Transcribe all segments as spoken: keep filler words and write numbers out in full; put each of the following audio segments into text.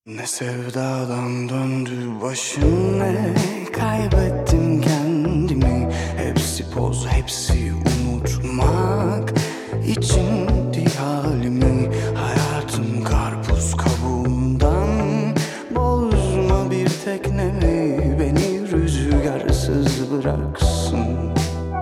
Ne sevdadan döndü başım, ne kaybettim kendimi. Hepsi poz, hepsi unutmak içindi halimi. Hayatım karpuz kabuğundan, bozma bir teknemi, beni rüzgarsız bıraksın.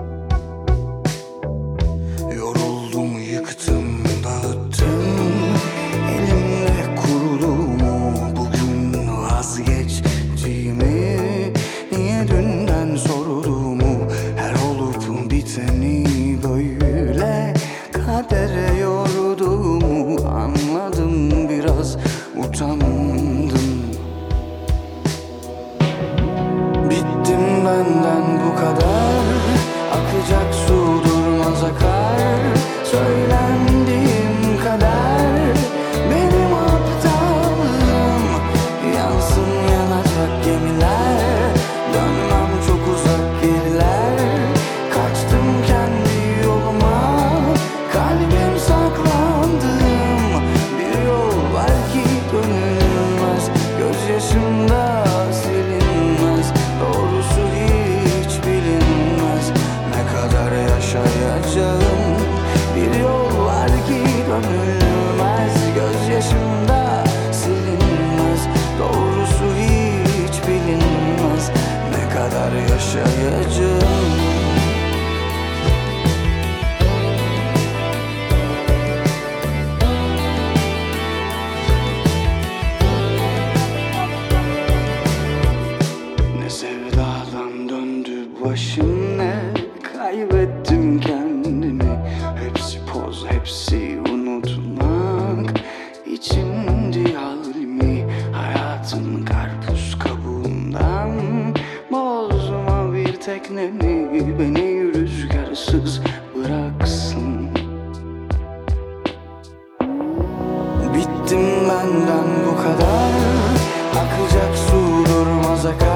Yoruldum, yıktım, dağıttım, elimle kurulumu. Bugün vazgeçtiğimi, niye dünden sorduğumu. Her olup biteni böyle kadere yorduğumu anladım, biraz utandım. Bittim benden bu kadar, akacak su durmaz akar. Söylendiğim kadar benim aptallığım, yansın yanacak gemiler, dönmem çok uzak geriler. Kaçtım kendi yoluma, kalbim saklandığım bir yol var ki dönülmez, gözyaşımda silinmez, doğrusu hiç bilinmez. Ne kadar yaşayacağım, bir yol var ki dönülmez, gözyaşımda silinmez, doğrusu hiç bilinmez. Ne kadar yaşayacağım. Ne sevdadan döndü başım, ne kaybettim kendimi. Hepsi poz, hepsi unutmak içindi halimi. Hayatım karpuz kabuğundan, bozma bir teknemi, beni rüzgarsız bıraksın. Bittim benden bu kadar, akacak su durmaz akar.